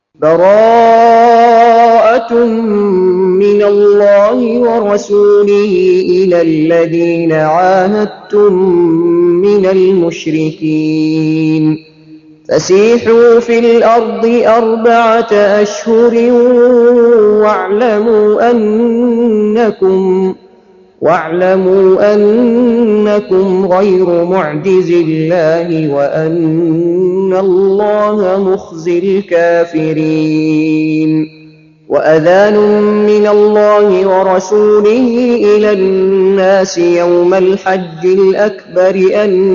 براءة من الله ورسوله إلى الذين عاهدتم من المشركين فسيحوا في الأرض 4 أشهر واعلموا أنكم غير معجز الله وأن الله مخزي الكافرين وأذان من الله ورسوله إلى الناس يوم الحج الأكبر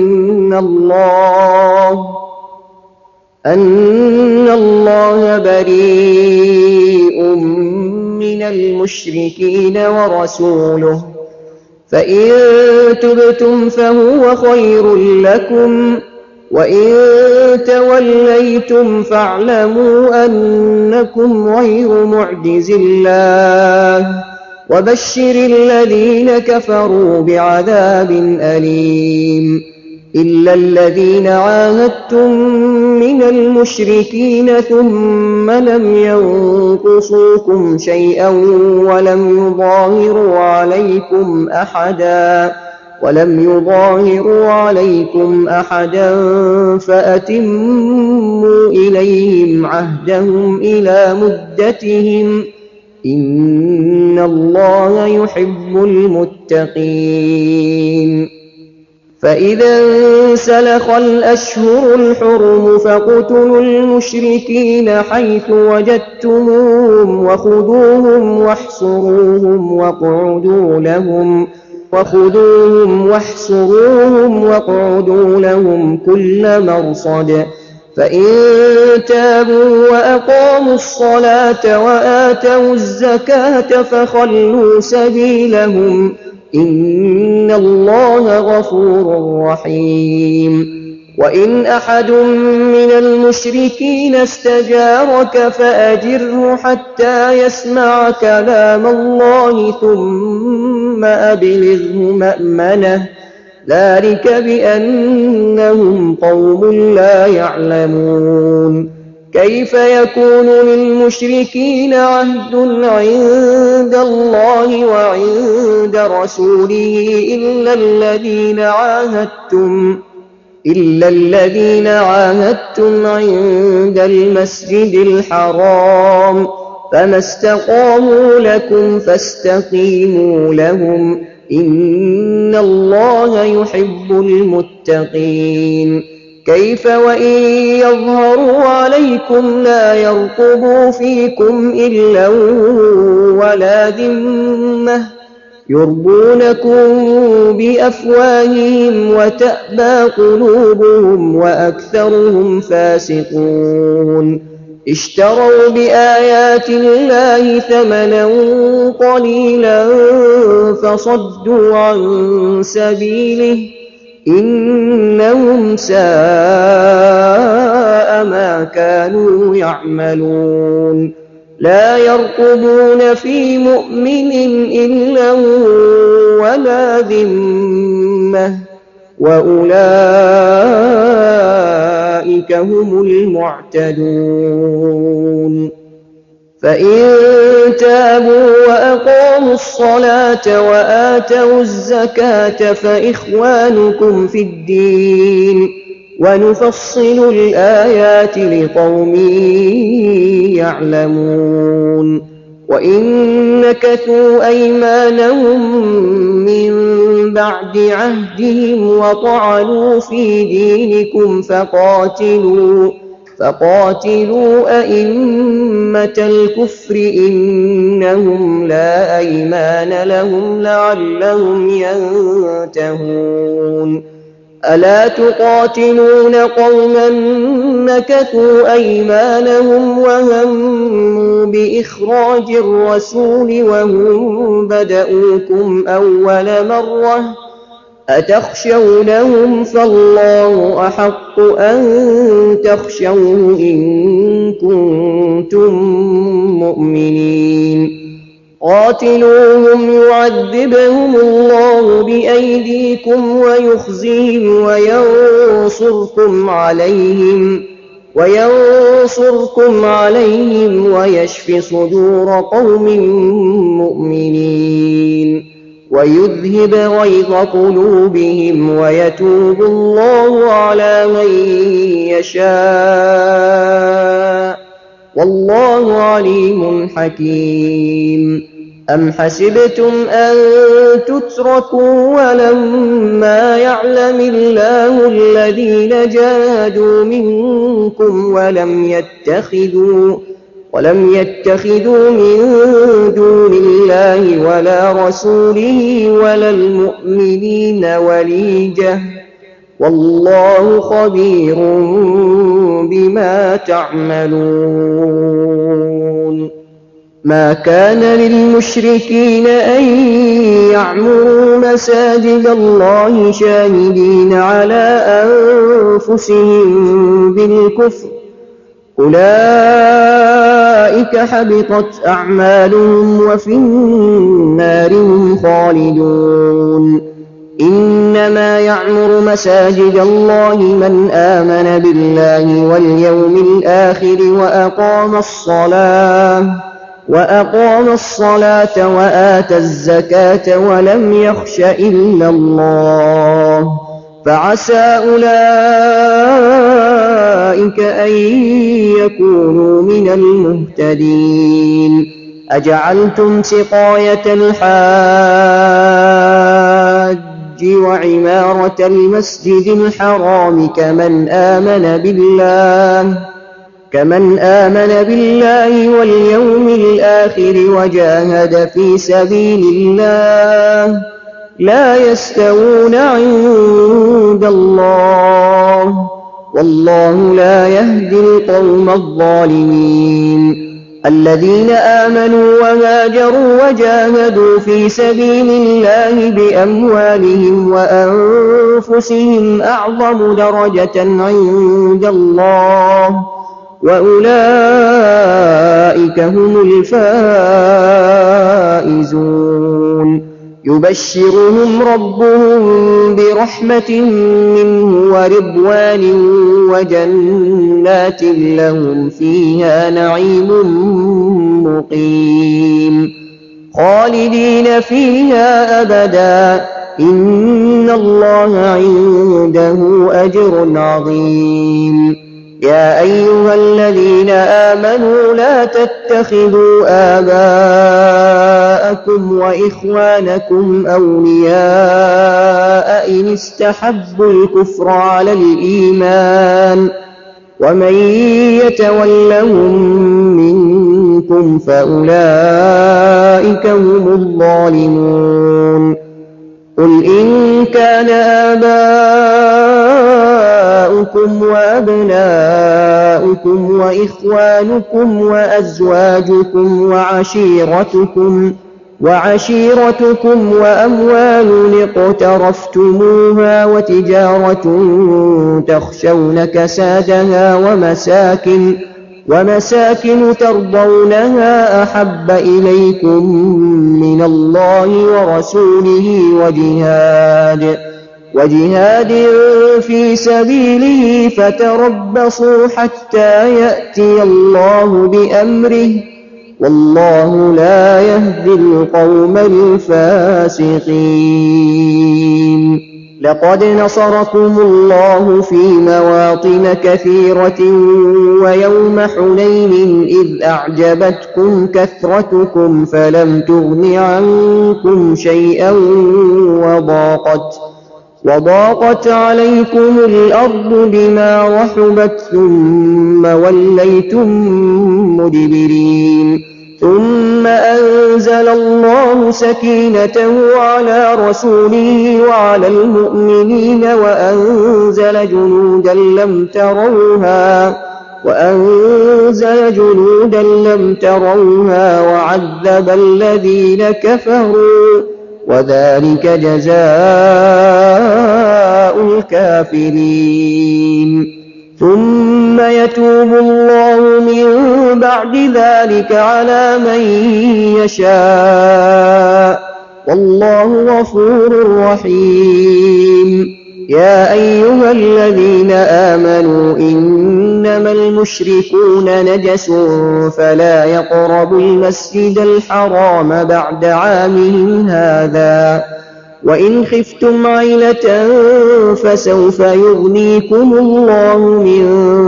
أن الله بريء من المشركين ورسوله فإن تبتم فهو خير لكم وإن توليتم فاعلموا أنكم غير معجز الله وبشر الذين كفروا بعذاب أليم إلا الذين عاهدتم من المشركين ثم لم ينقصوكم شيئا ولم يظاهروا عليكم أحدا فأتموا إليهم عهدهم إلى مدتهم إن الله يحب المتقين فإذا انسلخ الأشهر الحرم فاقتلوا المشركين حيث وجدتموهم وخذوهم واحصروهم واقعدوا كل مرصد فإن تابوا وأقاموا الصلاة وآتوا الزكاة فخلوا سبيلهم إن الله غفور رحيم وإن أحد من المشركين استجارك فأجره حتى يسمع كلام الله ثم أبلغه مأمنه ذلك بأنهم قوم لا يعلمون كيف يكون للمشركين عهد عند الله وعند رسوله إلا الذين عاهدتم عند المسجد الحرام فما استقاموا لكم فاستقيموا لهم إن الله يحب المتقين كيف وإن يظهروا عليكم لا يرقبوا فيكم إلا ولا ذمة يرضونكم بأفواههم وتأبى قلوبهم وأكثرهم فاسقون اشتروا بآيات الله ثمنا قليلا فصدوا عن سبيله إنهم ساء ما كانوا يعملون لا يرقبون في مؤمن إلا ولا ذمة وأولئك هم المعتدون فإن تابوا وأقاموا الصلاة وآتوا الزكاة فإخوانكم في الدين ونفصل الآيات لقوم يعلمون وإن نكثوا أيمانهم من بعد عهدهم وطعنوا في دينكم فقاتلوا أئمة الكفر إنهم لا أيمان لهم لعلهم ينتهون ألا تقاتلون قوما نكثوا أيمانهم وهموا بإخراج الرسول وهم بدؤوكم أول مرة أتخشونهم فالله أحق أن تخشوه إن كنتم مؤمنين قاتلوهم يعذبهم الله بأيديكم ويخزيهم وينصركم عليهم وينصركم عليهم ويشف صدور قوم مؤمنين ويذهب غيظ قلوبهم ويتوب الله على من يشاء والله عليم حكيم. أم حسبتم أن تتركوا ولما يعلم الله الذين جاهدوا منكم ولم يتخذوا من دون الله ولا رسوله ولا المؤمنين وليجة والله خبير بما تعملون. ما كان للمشركين أن يعمروا مساجد الله شاهدين على أنفسهم بالكفر أولئك حبطت أعمالهم وفي النار هم خالدون. إنما يعمر مساجد الله من آمن بالله واليوم الآخر وأقام الصلاة وآتى الزكاة ولم يخش إلا الله فعسى أولئك أن يكونوا من المهتدين. أجعلتم سقاية الحاج وعمارة المسجد الحرام كمن آمن بالله واليوم الآخر وجاهد في سبيل الله لا يستوون عند الله والله لا يهدي القوم الظالمين. الذين آمنوا وهاجروا وجاهدوا في سبيل الله بأموالهم وأنفسهم أعظم درجة عند الله وأولئك هم الفائزون. يبشرهم ربهم برحمة منه ورضوان وجنات لهم فيها نعيم مقيم خالدين فيها أبدا إن الله عنده أجر عظيم. يا أيها الذين آمنوا لا تتخذوا آباءكم وإخوانكم أولياء إن استحبوا الكفر على الإيمان ومن يتولهم منكم فأولئك هم الظالمون. قل إن كان آباؤكم وأبناؤكم وإخوانكم وأزواجكم وعشيرتكم وأموال اقترفتموها وتجارة تخشون كسادها ومساكن ترضونها أحب إليكم من الله ورسوله وجهاد في سبيله فتربصوا حتى يأتي الله بأمره والله لا يهدي القوم الفاسقين. لقد نصركم الله في مواطن كثيرة ويوم حنين إذ أعجبتكم كثرتكم فلم تغن عنكم شيئا وضاقت عليكم الأرض بما رحبت ثم وليتم مدبرين ثم أنزل الله سكينته على رسوله وعلى المؤمنين وأنزل جنودا لم تروها وعذب الذين كفروا وذلك جزاء الكافرين. ثم يتوب الله من بعد ذلك على من يشاء والله غفور رحيم. يا أيها الذين آمنوا إنما المشركون نجس فلا يقربوا المسجد الحرام بعد عامهم هذا وإن خفتم عيلة فسوف يغنيكم الله من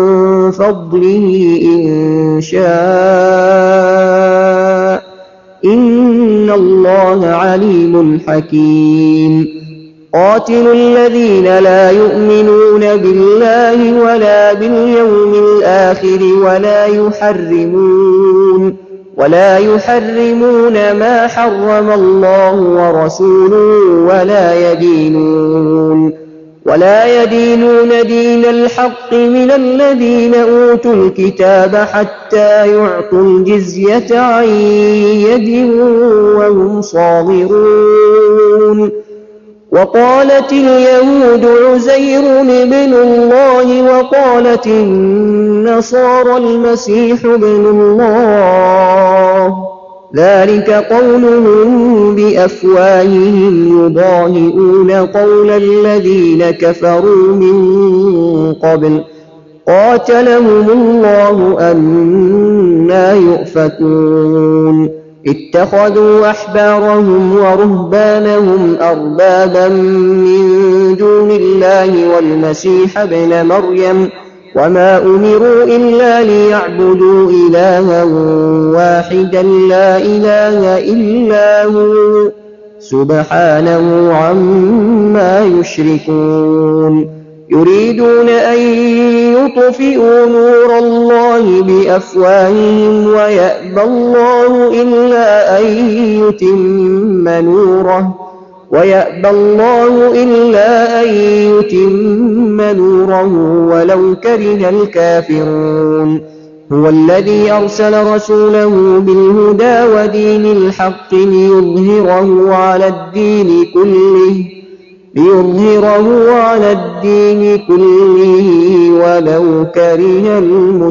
فضله إن شاء إن الله عليم حكيم قاتلوا الذين لا يؤمنون بالله ولا باليوم الآخر ولا يحرمون ما حرم الله ورسوله ولا يدينون دين الحق من الذين أوتوا الكتاب حتى يعطوا الجزية عن يد وهم صاغرون وقالت اليهود عزير ابن الله وقالت النصارى المسيح ابن الله ذلك قولهم بأفواههم يضاهئون قول الذين كفروا من قبل قاتلهم الله أنى يؤفكون اتخذوا أحبارهم ورهبانهم أربابا من دون الله والمسيح ابن مريم وما أمروا إلا ليعبدوا إلها واحدا لا إله إلا هو سبحانه عما يشركون يريدون أن يطفئوا نور الله بأفواههم ويأبى الله إلا أن يتم نوره ولو كره الكافرون هو الذي أرسل رسوله بالهدى ودين الحق ليظهره على الدين كله ولو كره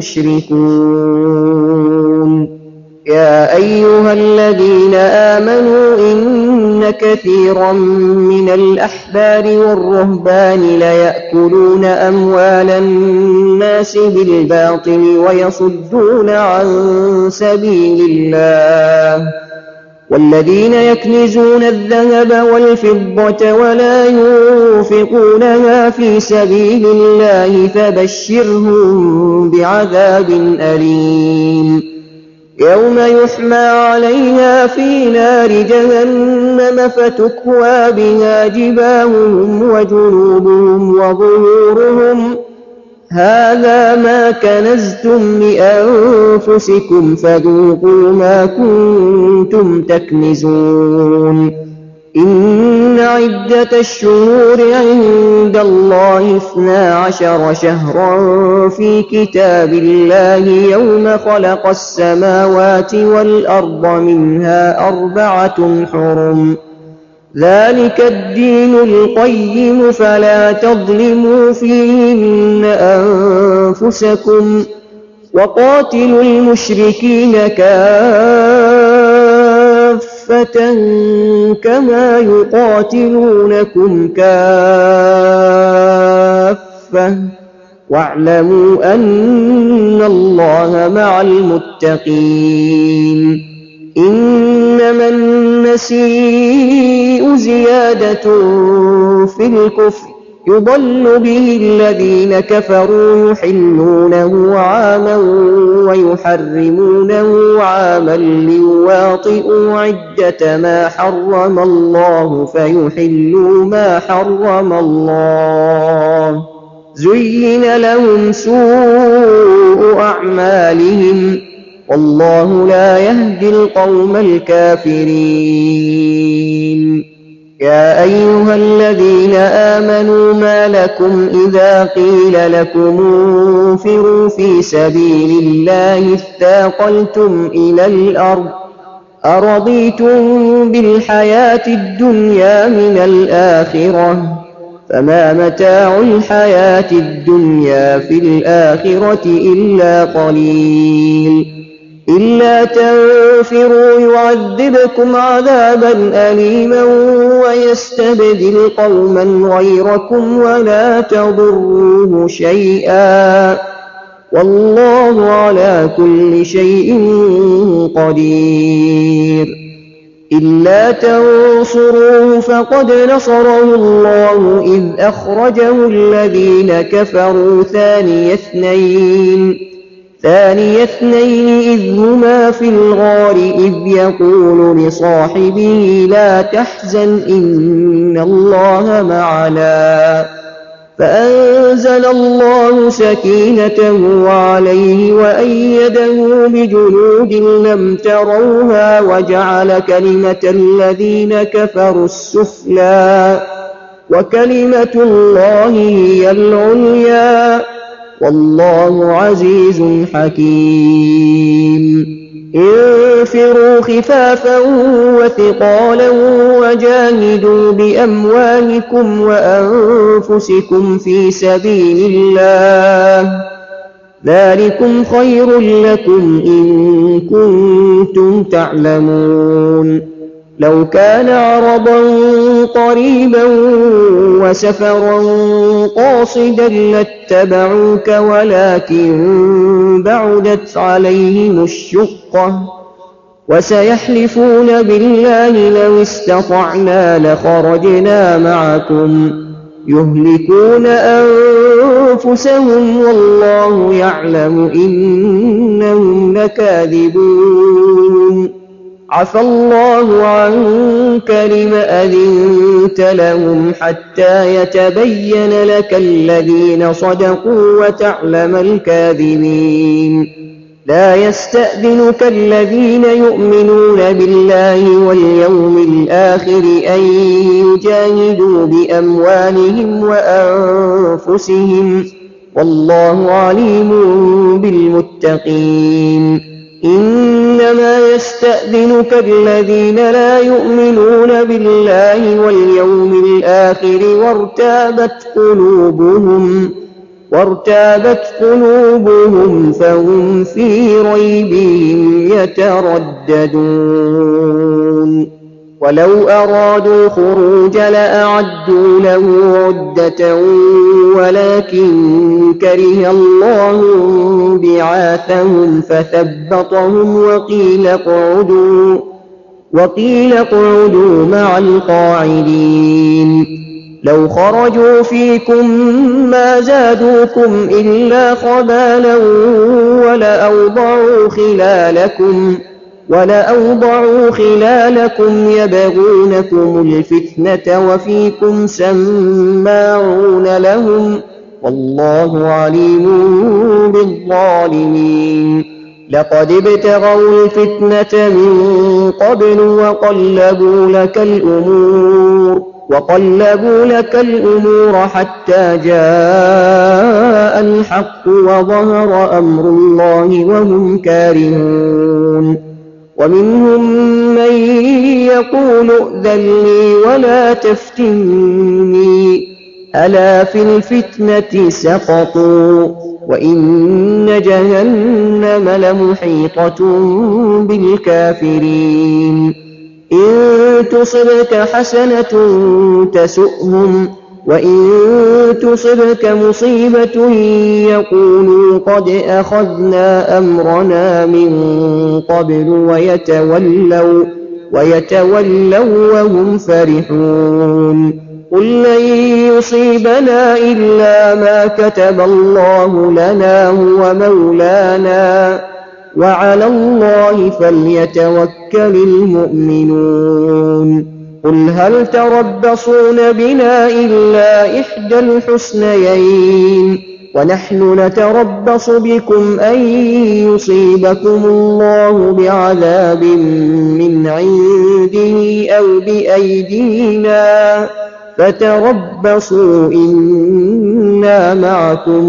المشركون يا أيها الذين آمنوا إن كثيرا من الأحبار والرهبان ليأكلون أموال الناس بالباطل ويصدون عن سبيل الله والذين يكنزون الذهب والفضة ولا ينفقونها في سبيل الله فبشرهم بعذاب أليم يوم يحمى عليها في نار جهنم فتكوى بها جباههم وجنوبهم وظهورهم هذا ما كنزتم لأنفسكم فذوقوا ما كنتم تكنزون إن عدة الشهور عند الله 12 شهرا في كتاب الله يوم خلق السماوات والأرض منها 4 حرم ذلك الدين القيم فلا تظلموا فيهن أنفسكم وقاتلوا المشركين كافة كما يقاتلونكم كافة واعلموا أن الله مع المتقين إنما النسيء زيادة في الكفر يضل به الذين كفروا يحلونه عاما ويحرمونه عاما ليواطئوا عدة ما حرم الله فيحلوا ما حرم الله زين لهم سوء أعمالهم والله لا يهدي القوم الكافرين يا أيها الذين آمنوا ما لكم إذا قيل لكم انفروا في سبيل الله اثاقلتم إلى الأرض أرضيتم بالحياة الدنيا من الآخرة فما متاع الحياة الدنيا في الآخرة إلا قليل إلا تنفروا يعذبكم عذابا أليما ويستبدل قوما غيركم ولا تضروه شيئا والله على كل شيء قدير إلا تنصروه فقد نصره الله إذ أخرجه الذين كفروا ثاني اثنين إذ هما في الغار إذ يقول لصاحبه لا تحزن إن الله معنا فأنزل الله سكينته عليه وأيده بجنود لم تروها وجعل كلمة الذين كفروا السفلى وكلمة الله هي العليا والله عزيز حكيم انفروا خفافا وثقالا وجاهدوا بأموالكم وأنفسكم في سبيل الله ذلكم خير لكم إن كنتم تعلمون لو كان عرضا قريبا وسفرا قاصدا لاتبعوك ولكن بعدت عليهم الشقة وسيحلفون بالله لو استطعنا لخرجنا معكم يهلكون أنفسهم والله يعلم إنهم لكاذبون عفى الله عنك لم أذنت لهم حتى يتبين لك الذين صدقوا وتعلم الكاذبين لا يستأذنك الذين يؤمنون بالله واليوم الآخر أن يجاهدوا بأموالهم وأنفسهم والله عليم بالمتقين إنما يستأذنك الذين لا يؤمنون بالله واليوم الآخر وارتابت قلوبهم فهم في ريبهم يترددون ولو أرادوا الخروج لأعدوا له عدة ولكن كره الله بعاثهم فثبطهم وقيل اقعدوا مع القاعدين لو خرجوا فيكم ما زادوكم إلا خبالا ولأوضعوا خلالكم يبغونكم الفتنة وفيكم سماعون لهم والله عليم بالظالمين لقد ابتغوا الفتنة من قبل وقلبوا لك الأمور حتى جاء الحق وظهر أمر الله وهم كارهون ومنهم من يقول ائذن لي ولا تفتني ألا في الفتنة سقطوا وإن جهنم لمحيطة بالكافرين إن تصبك حسنة تسؤهم وإن تصبك مصيبة يقولوا قد أخذنا أمرنا من قبل ويتولوا وهم فرحون قل لن يصيبنا إلا ما كتب الله لنا هو مولانا وعلى الله فليتوكل المؤمنون قل هل تربصون بنا إلا إحدى الحسنيين ونحن نتربص بكم أن يصيبكم الله بعذاب من عنده أو بأيدينا فتربصوا إنا معكم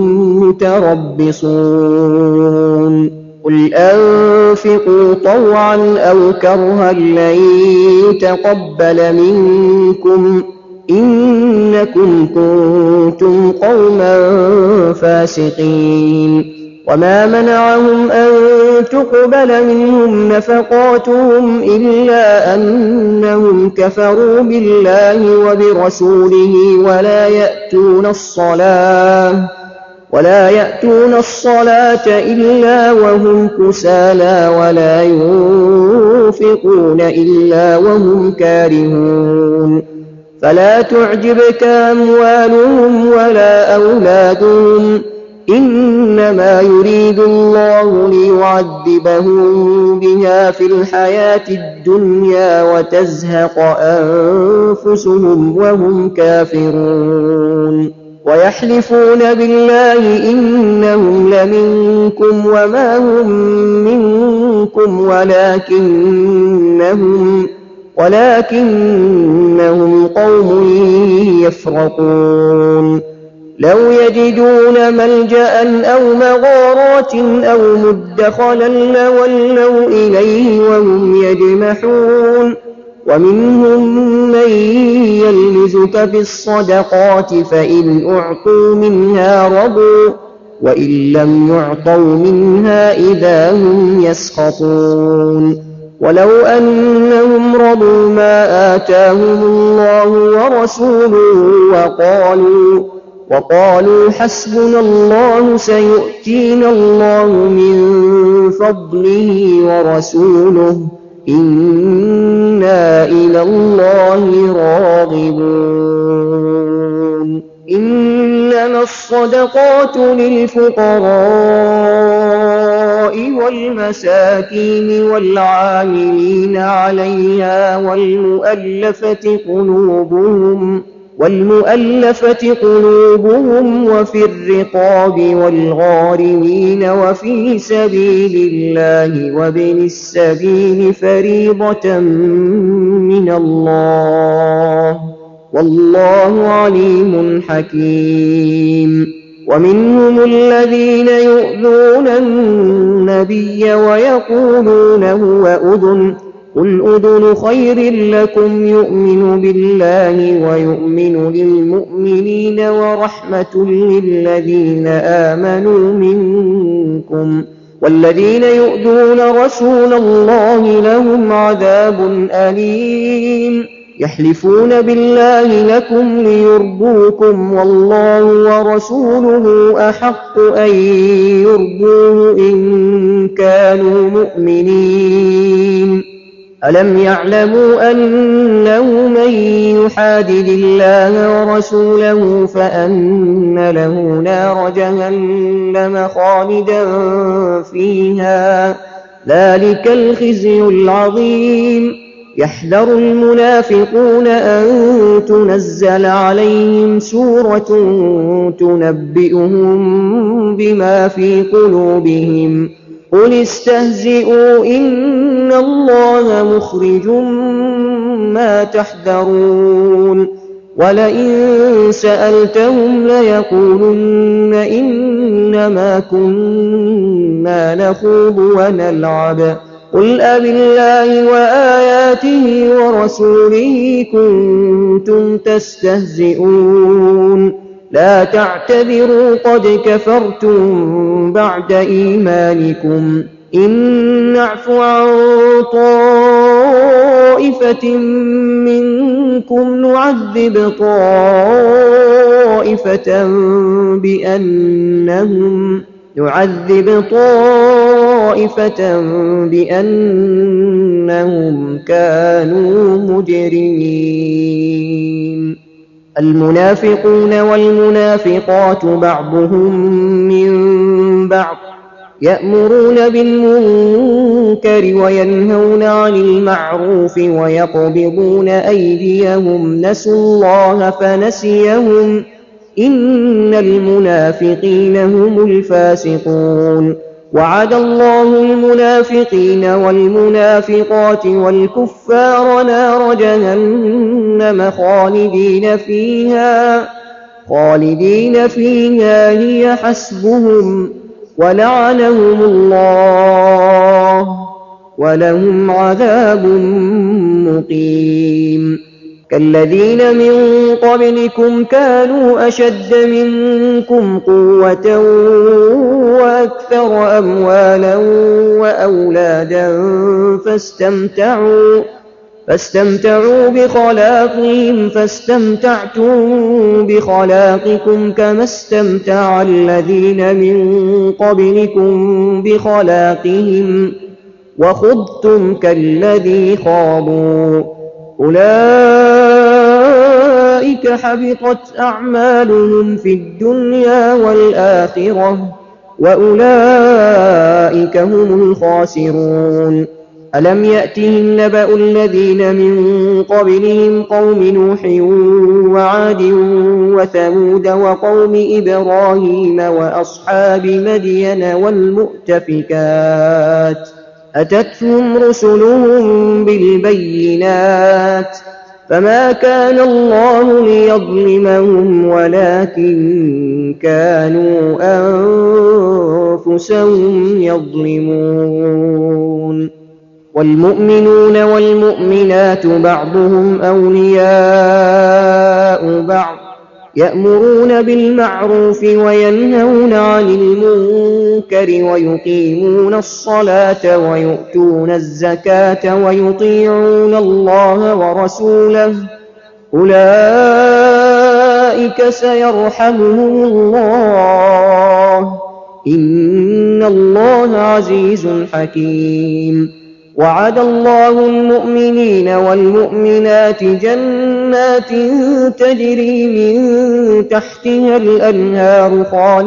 متربصون قل أنفقوا طوعا أو كرها لن يتقبل منكم إنكم كنتم قوما فاسقين وما منعهم أن تقبل منهم نفقاتهم إلا أنهم كفروا بالله وبرسوله ولا يأتون الصلاة إلا وهم كسالى ولا ينفقون إلا وهم كارهون فلا تعجبك أموالهم ولا أولادهم إنما يريد الله ليعذبهم بها في الحياة الدنيا وتزهق أنفسهم وهم كافرون ويحلفون بالله إنهم لمنكم وما هم منكم ولكنهم قوم يفرقون لو يجدون ملجأ أو مغارات أو مدخلا لولوا إليه وهم يجمحون ومنهم من يلمزك في الصدقات فإن أعطوا منها رضوا وإن لم يعطوا منها إذا هم يسخطون ولو أنهم رضوا ما آتاهم الله ورسوله وقالوا حسبنا الله سيؤتينا الله من فضله ورسوله إنا إلى الله راغبون إنما الصدقات للفقراء والمساكين والعاملين عليها والمؤلفة قلوبهم وفي الرقاب والغارمين وفي سبيل الله وابن السبيل فريضة من الله والله عليم حكيم ومنهم الذين يؤذون النبي ويقولون هو أذن قل أذن خير لكم يؤمن بالله ويؤمن للمؤمنين ورحمة للذين آمنوا منكم والذين يؤذون رسول الله لهم عذاب أليم يحلفون بالله لكم ليرضوكم والله ورسوله أحق أن يرضوه إن كانوا مؤمنين ألم يعلموا أنه من يحادد الله ورسوله فأن له نار جهنم خالدا فيها ذلك الخزي العظيم يحذر المنافقون أن تنزل عليهم سورة تنبئهم بما في قلوبهم قل استهزئوا إن الله مخرج ما تحذرون ولئن سألتهم ليقولن إنما كنا نخوض ونلعب قل أبالله وآياته ورسوله كنتم تستهزئون لا تعتذروا قد كفرتم بعد إيمانكم إن نعف عن طائفة منكم نعذب طائفة بأنهم كانوا مجرمين المنافقون والمنافقات بعضهم من بعض يأمرون بالمنكر وينهون عن المعروف ويقبضون أيديهم نسوا الله فنسيهم إن المنافقين هم الفاسقون وعد الله المنافقين والمنافقات والكفار نار جهنم خالدين فيها هي حسبهم ولعنهم الله ولهم عذاب مقيم كالذين من قبلكم كانوا أشد منكم قوة وأكثر أموالا وأولادا فاستمتعوا بخلاقهم فاستمتعتم بخلاقكم كما استمتع الذين من قبلكم بخلاقهم وخضتم كالذي خاضوا أولئك حبطت أعمالهم في الدنيا والآخرة وأولئك هم الخاسرون ألم يأتهم نبأ الذين من قبلهم قوم نوح وعاد وثمود وقوم إبراهيم وأصحاب مدين والمؤتفكات أتتهم رسلهم بالبينات فما كان الله ليظلمهم ولكن كانوا أنفسهم يظلمون والمؤمنون والمؤمنات بعضهم أولياء بعض يأمرون بالمعروف وينهون عن المنكر ويقيمون الصلاة ويؤتون الزكاة ويطيعون الله ورسوله أولئك سيرحمهم الله إن الله عزيز حكيم وعد الله المؤمنين والمؤمنات جنات تجري من تحتها الأنهار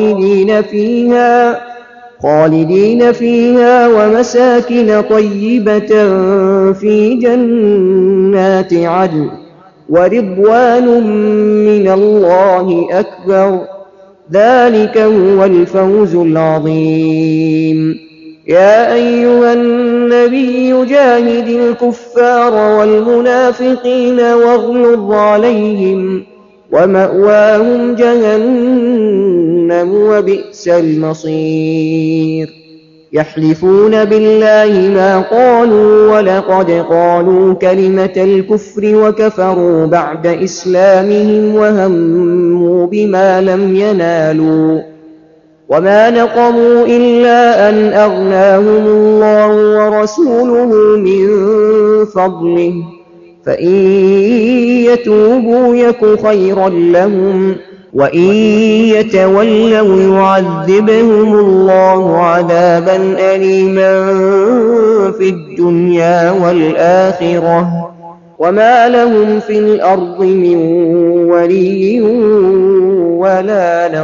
خالدين فيها ومساكن طيبة في جنات عدن ورضوان من الله أكبر ذلك هو الفوز العظيم يا أيها النبي جاهد الكفار والمنافقين واغلظ عليهم ومأواهم جهنم وبئس المصير يحلفون بالله ما قالوا ولقد قالوا كلمة الكفر وكفروا بعد إسلامهم وهموا بما لم ينالوا وما نقموا إلا أن أغناهم الله ورسوله من فضله فإن يتوبوا يك خيرا لهم وإن يتولوا يعذبهم الله عذابا أليما في الدنيا والآخرة وما لهم في الأرض من ولي ولا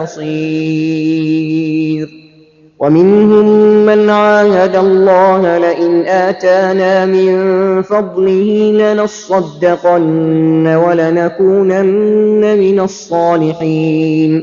نصير ومنهم من عاهد الله لئن آتانا من فضله لنصدقن ولنكونن من الصالحين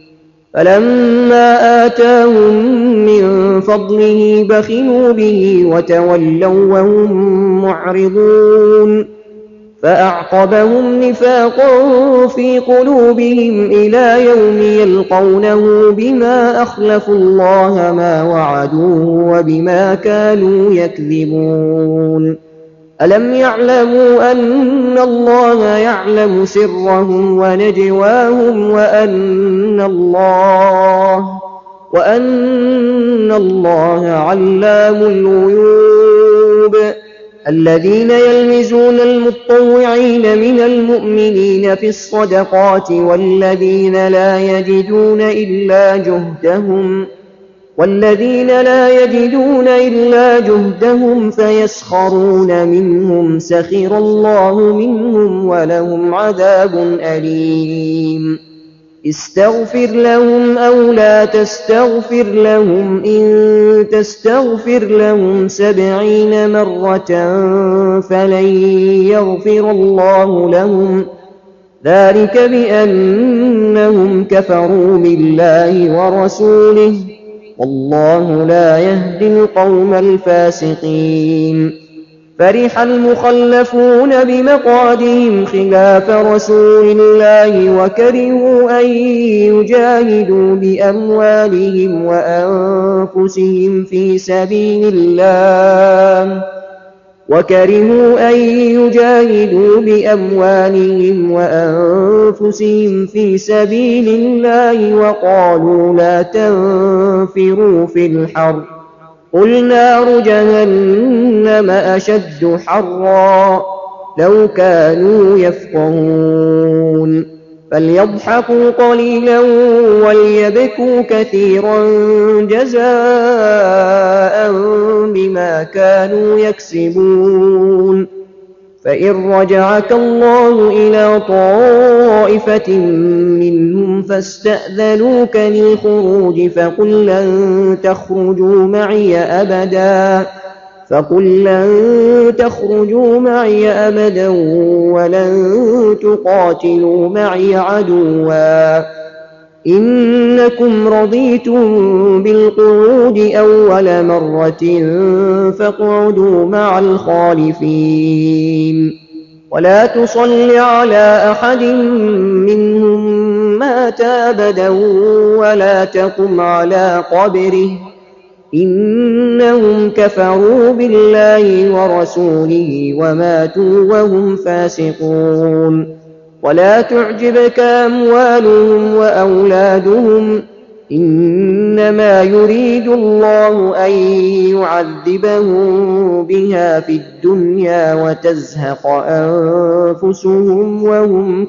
فلما آتاهم من فضله بخلوا به وتولوا وهم معرضون فأعقبهم نفاقا في قلوبهم إلى يوم يلقونه بما أخلفوا الله ما وعدوه وبما كانوا يكذبون ألم يعلموا أن الله يعلم سرهم ونجواهم وأن الله علام الغيوب الذين يلمزون المطوعين من المؤمنين في الصدقات والذين لا يجدون إلا جهدهم فيسخرون منهم سخر الله منهم ولهم عذاب أليم استغفر لهم أو لا تستغفر لهم إن تستغفر لهم 70 مرة فلن يغفر الله لهم ذلك بأنهم كفروا بالله ورسوله والله لا يهدي القوم الفاسقين فرح المخلفون بمقعدهم خلاف رسول الله وكرهوا أن يجاهدوا بأموالهم وأنفسهم في سبيل الله وكرهوا أن يجاهدوا بأموالهم وأنفسهم في سبيل الله وقالوا لا تنفروا في الحر قل نار جهنم أشد حرا لو كانوا يفقهون فليضحكوا قليلا وليبكوا كثيرا جزاء بما كانوا يكسبون فإن رجعك الله إلى طائفة منهم فاستأذنوك للخروج فقل لن تخرجوا معي أبدا ولن تقاتلوا معي عدوا إنكم رضيتم بالقعود أول مرة فاقعدوا مع الخالفين ولا تصل على أحد منهم مات أبدا ولا تقم على قبره إنهم كفروا بالله ورسوله وماتوا وهم فاسقون ولا تعجبك أموالهم وأولادهم إنما يريد الله أن يعذبهم بها في الدنيا وتزهق أنفسهم وهم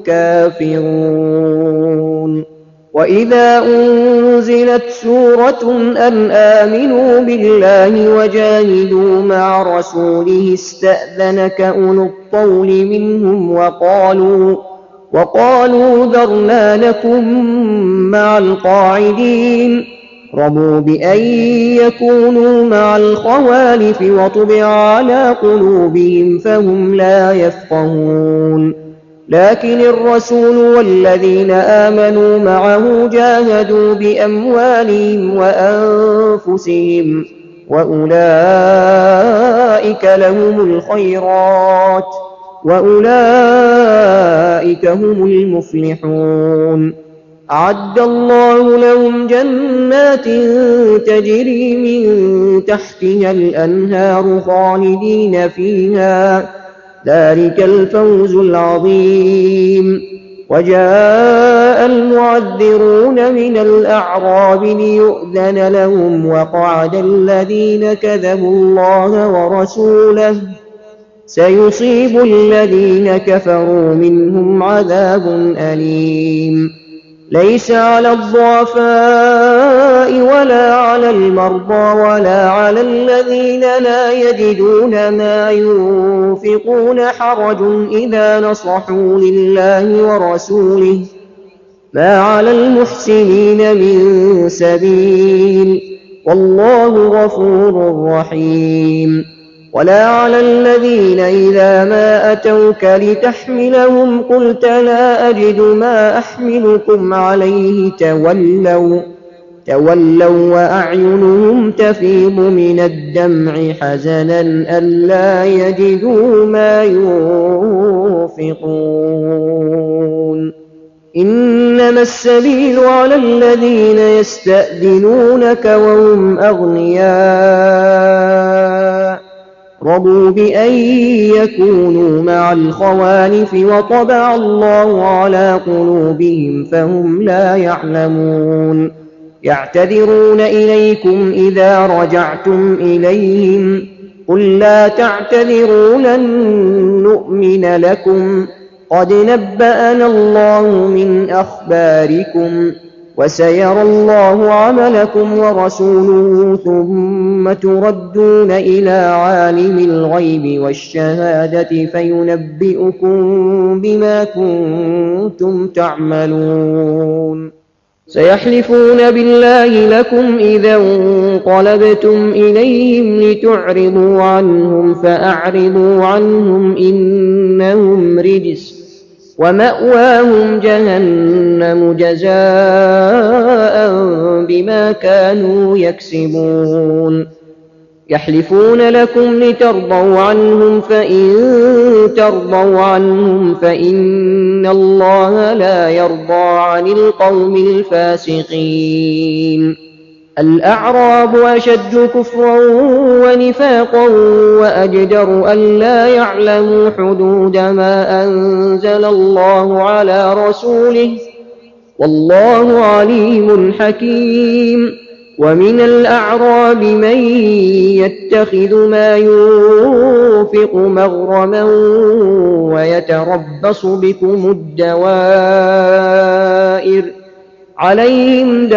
كافرون وإذا أنزلت سورة أن آمنوا بالله وجاهدوا مع رسوله استأذنك أولو الطول منهم وقالوا ذرنا لكم مع القاعدين رضوا بأن يكونوا مع الخوالف وطبع على قلوبهم فهم لا يفقهون لكن الرسول والذين آمنوا معه جاهدوا بأموالهم وأنفسهم وأولئك لهم الخيرات وأولئك هم المفلحون أعد الله لهم جنات تجري من تحتها الأنهار خالدين فيها ذلك الفوز العظيم وجاء المعذرون من الأعراب ليؤذن لهم وقعد الذين كذبوا الله ورسوله سيصيب الذين كفروا منهم عذاب أليم ليس على الضعفاء ولا على المرضى ولا على الذين لا يجدون ما ينفقون حرج إذا نصحوا لله ورسوله ما على المحسنين من سبيل والله غفور رحيم ولا على الذين إذا ما أتوك لتحملهم قلت لا أجد ما أحملكم عليه تولوا وأعينهم تفيض من الدمع حزنا ألا يجدوا ما ينفقون إنما السبيل على الذين يستأذنونك وهم أغنياء رضوا بأن يكونوا مع الخوالف وطبع الله على قلوبهم فهم لا يعلمون يعتذرون إليكم إذا رجعتم إليهم قل لا تعتذروا لن نؤمن لكم قد نبأنا الله من أخباركم وسيرى الله عملكم ورسوله ثم تردون إلى عالم الغيب والشهادة فينبئكم بما كنتم تعملون سيحلفون بالله لكم إذا انقلبتم إليهم لتعرضوا عنهم فأعرضوا عنهم إنهم رجس ومأواهم جهنم جزاء بما كانوا يكسبون يحلفون لكم لترضوا عنهم فإن ترضوا عنهم فإن الله لا يرضى عن القوم الفاسقين الأعراب أشد كفرا ونفاقا وأجدر ألا يعلموا حدود ما أنزل الله على رسوله والله عليم حكيم ومن الأعراب من يتخذ ما ينفق مغرما ويتربص بكم الدوائر عليهم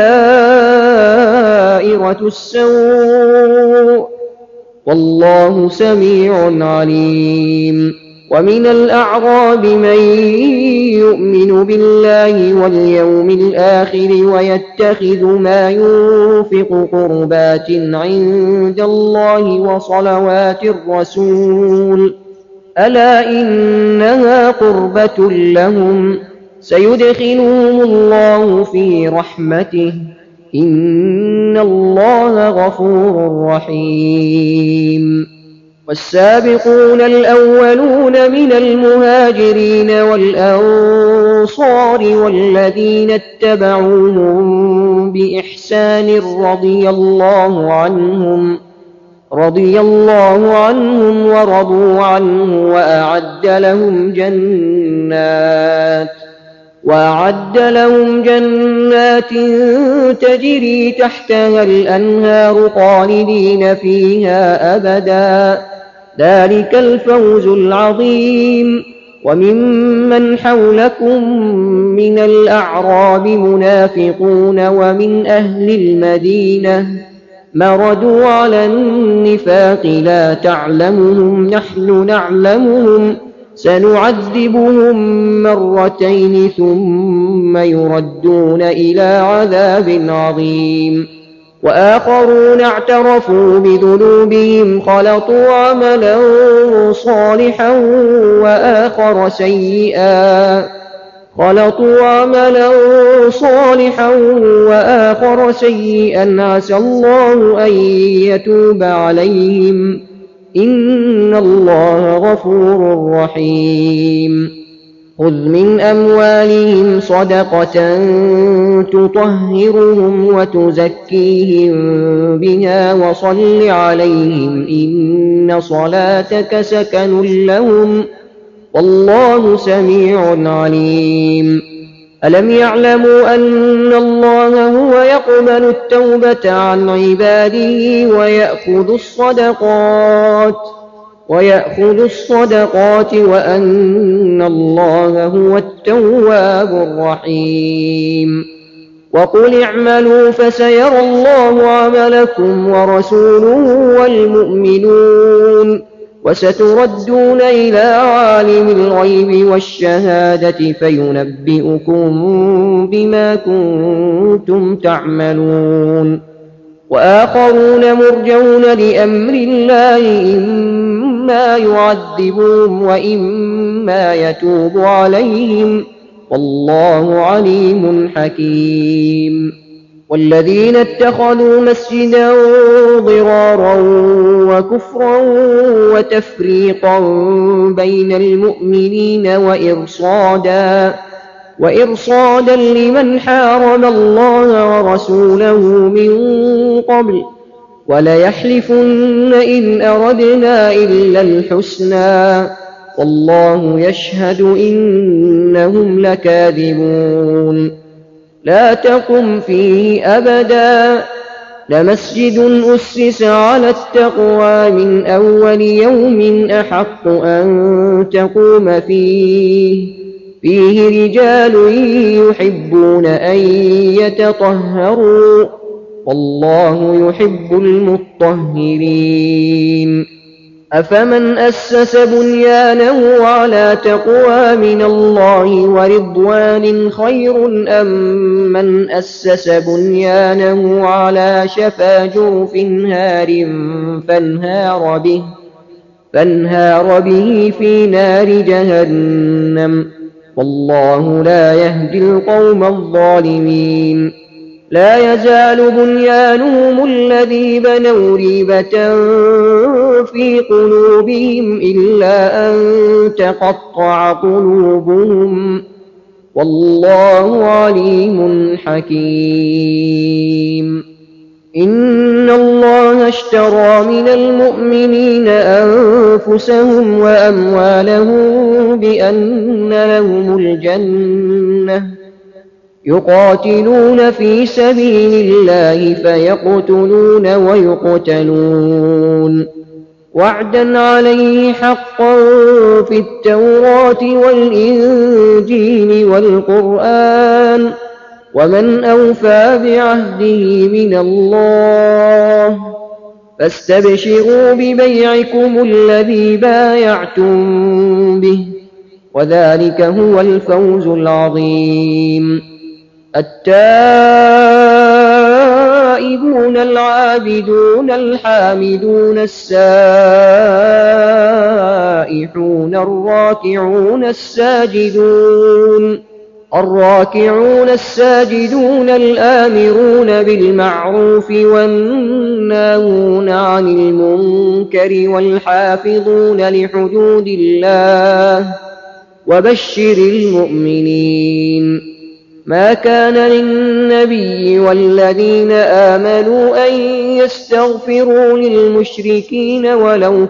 دائرة السوء والله سميع عليم ومن الأعراب من يؤمن بالله واليوم الآخر ويتخذ ما ينفق قربات عند الله وصلوات الرسول ألا إنها قربة لهم سيدخلهم الله في رحمته إن الله غفور رحيم والسابقون الأولون من المهاجرين والأنصار والذين اتبعوهم بإحسان رضي الله عنهم ورضوا عنه وأعد لهم جنات تجري تحتها الأنهار خالدين فيها أبدا ذلك الفوز العظيم وممن حولكم من الأعراب منافقون ومن أهل المدينة مردوا على النفاق لا تعلمهم نحن نعلمهم سنعذبهم مرتين ثم يردون إلى عذاب عظيم وآخرون اعترفوا بذنوبهم خلطوا عملا صالحا وآخر سيئا عسى الله أن يتوب عليهم إن الله غفور رحيم خذ من أموالهم صدقة تطهرهم وتزكيهم بها وصل عليهم إن صلاتك سكن لهم والله سميع عليم ألم يعلموا أن الله هو يقبل التوبة عن عباده ويأخذ الصدقات وأن الله هو التواب الرحيم وقل اعملوا فسيرى الله عملكم ورسوله والمؤمنون وستردون إلى عالم الغيب والشهادة فينبئكم بما كنتم تعملون وآخرون مرجون لأمر الله إما يعذبهم وإما يتوب عليهم والله عليم حكيم والذين اتخذوا مسجدا ضرارا وكفرا وتفريقا بين المؤمنين وإرصادا لمن حارب الله ورسوله من قبل وليحلفن إن أردنا إلا الحسنى والله يشهد إنهم لكاذبون لا تقم فيه أبدا لمسجد أسس على التقوى من أول يوم أحق أن تقوم فيه رجال يحبون أن يتطهروا والله يحب المطهرين أفمن أسس بنيانه على تقوى من الله ورضوان خير أم من أسس بنيانه على شفا جرف هار فانهار به في نار جهنم والله لا يهدي القوم الظالمين لا يزال بنيانهم الذي بنوا ريبة في قلوبهم إلا أن تقطع قلوبهم والله عليم حكيم إن الله اشترى من المؤمنين أنفسهم وأموالهم بأن لهم الجنة يقاتلون في سبيل الله فيقتلون ويقتلون وعدا عليه حقا في التوراة والإنجيل والقرآن ومن أوفى بعهده من الله فاستبشروا ببيعكم الذي بايعتم به وذلك هو الفوز العظيم التائبون العابدون الحامدون السائحون الراكعون الساجدون الآمرون بالمعروف والناهون عن المنكر والحافظون لحدود الله وبشر المؤمنين ما كان للنبي والذين آمنوا أن يستغفروا للمشركين ولو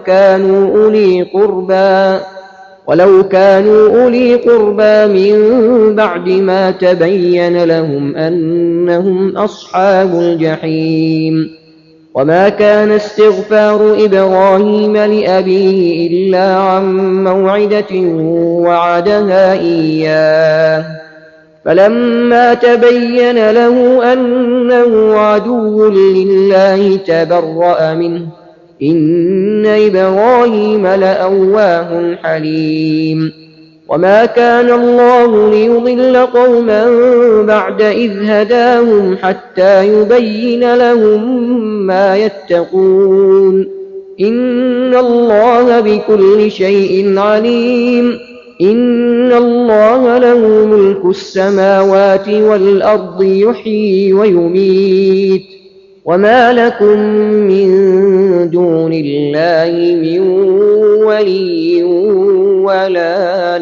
كانوا أولي قربى من بعد ما تبين لهم أنهم أصحاب الجحيم وما كان استغفار إبراهيم لأبيه إلا عن موعدة وعدها إياه فلما تبين له أنه عدو لله تبرأ منه إن إبراهيم لأواه حليم وما كان الله ليضل قوما بعد إذ هداهم حتى يبين لهم ما يتقون إن الله بكل شيء عليم إن الله له ملك السماوات والأرض يحيي ويميت وما لكم من دون الله من ولي ولا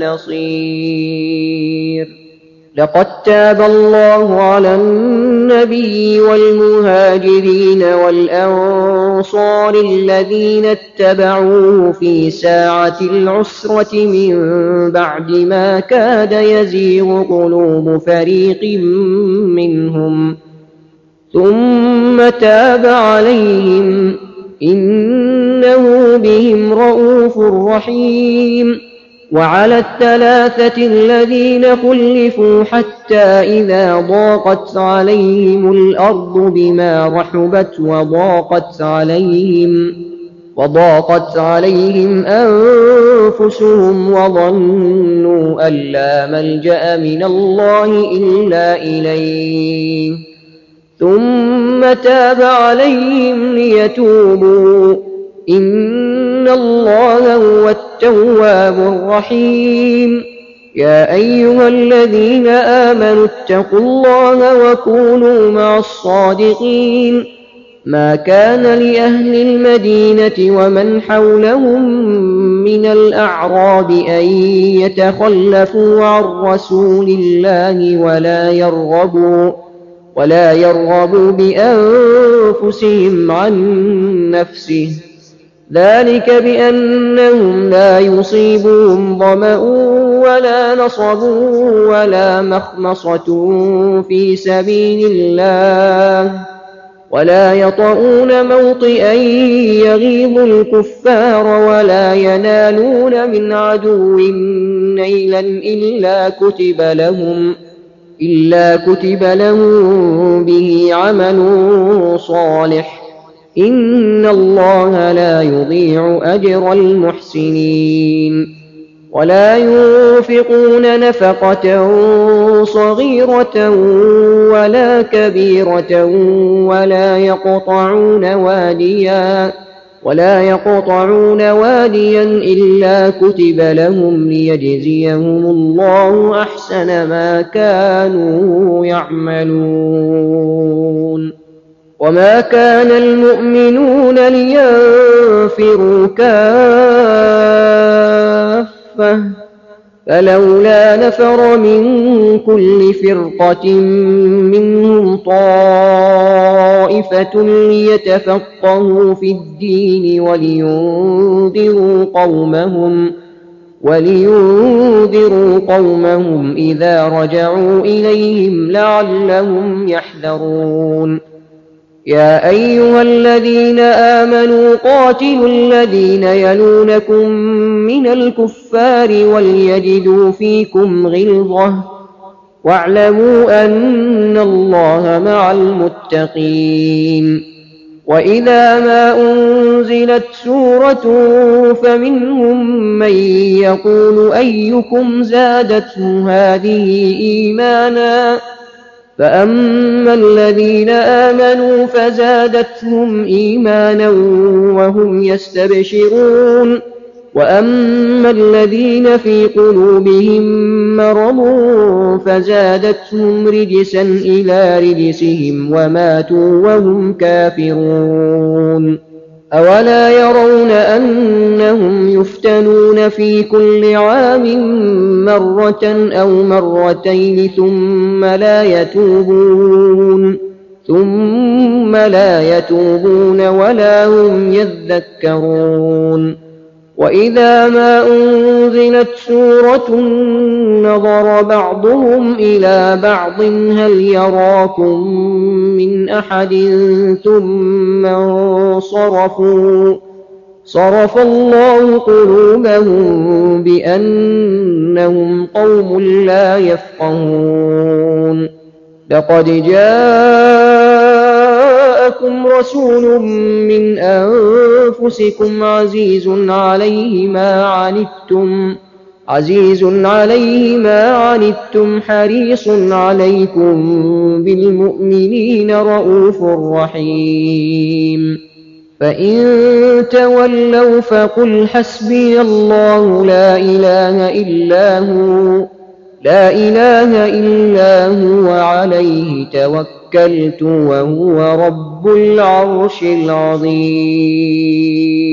نصير لقد تاب الله على النبي والمهاجرين والأنصار الذين اتبعوه في ساعة العسرة من بعد ما كاد يزيغ قلوب فريق منهم ثم تاب عليهم إنه بهم رءوف رحيم وعلى الثلاثة الذين خلفوا حتى إذا ضاقت عليهم الأرض بما رحبت وضاقت عليهم أنفسهم وظنوا أن لا ملجأ من الله إلا إليه ثم تاب عليهم ليتوبوا إن الله هو التواب الرحيم يا أيها الذين آمنوا اتقوا الله وكونوا مع الصادقين ما كان لأهل المدينة ومن حولهم من الأعراب أن يتخلفوا عن رسول الله ولا يرغبوا بأنفسهم عن نفسه ذلك بأنهم لا يصيبهم ظمأ ولا نصب ولا مخمصة في سبيل الله ولا يطؤون موطئا يغيظ الكفار ولا ينالون من عدو نيلا إلا كتب لهم به عمل صالح إن الله لا يضيع أجر المحسنين ولا ينفقون نفقة صغيرة ولا كبيرة ولا يقطعون واديا إلا كتب لهم ليجزيهم الله أحسن ما كانوا يعملون وما كان المؤمنون لينفروا كافة فلولا نفر من كل فرقة منهم طائفة ليتفقهوا في الدين ولينذروا قومهم إذا رجعوا إليهم لعلهم يحذرون يا أيها الذين آمنوا قاتلوا الذين يلونكم من الكفار وليجدوا فيكم غلظة واعلموا أن الله مع المتقين وإذا ما أنزلت سورة فمنهم من يقول أيكم زادته هذه إيمانا فأما الذين آمنوا فزادتهم إيمانا وهم يستبشرون وأما الذين في قلوبهم مرض فزادتهم رجسا إلى رجسهم وماتوا وهم كافرون أولا يرون أنهم يفتنون في كل عام مرة أو مرتين ثم لا يتوبون ولا هم يذكرون وإذا ما أنزلت سورة نظر بعضهم إلى بعض هل يراكم من أحد ثم انصرفوا صرف الله قلوبهم بأنهم قوم لا يفقهون لقد جاءكم رسول من أنفسكم عزيز عليه ما عنتم حريص عليكم بالمؤمنين رءوف رحيم فإن تولوا فقل حسبي الله لا إله إلا هو عليه توكلت وهو رب العرش العظيم